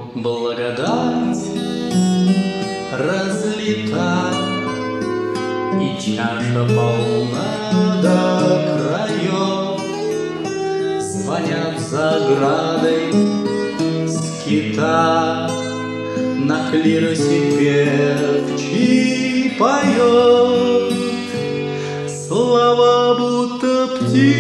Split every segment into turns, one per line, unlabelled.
Благодать разлита, и чаша полна до краев. Звонят за оградой скита, на клиросе певчий поет. Слова будто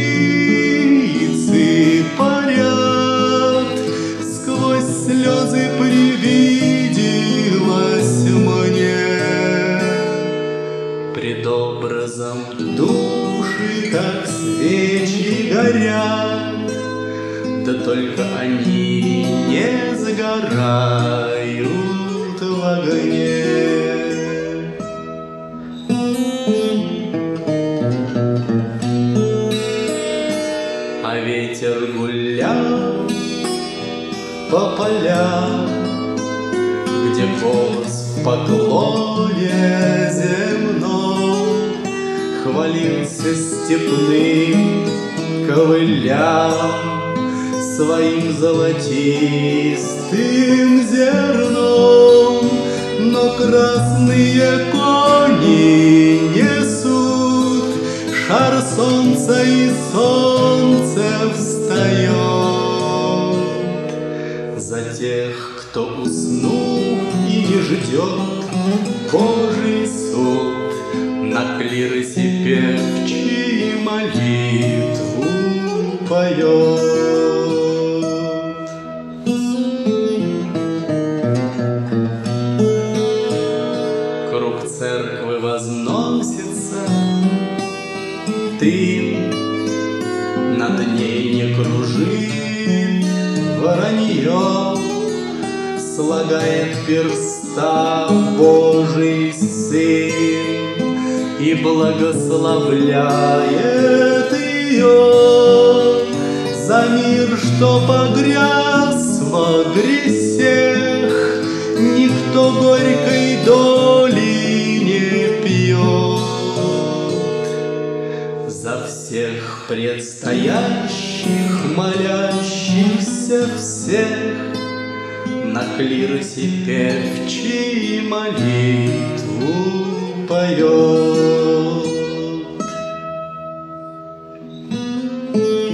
птицы парят, сквозь слезы привиделось мне. Пред образом души, как свечи, горят, да только они не загорают в огне. А ветер гулял по полям, где голос в поклоне земном хвалился степным ковылям своим золотистым зерном. Но красные кони несут шар солнца, и солнце встает за тех, кто уснул и не ждет Божий суд. На клиросе певчий молитву поет. Круг церквы возносится дым, над ней не кружит воронье, слагает перста Божий Сын и благословляет ее. За мир, что погряз во грехах, никто горькой доли не пьет. За всех предстоящих, молящихся всех, на клиросе певчий молитву поет.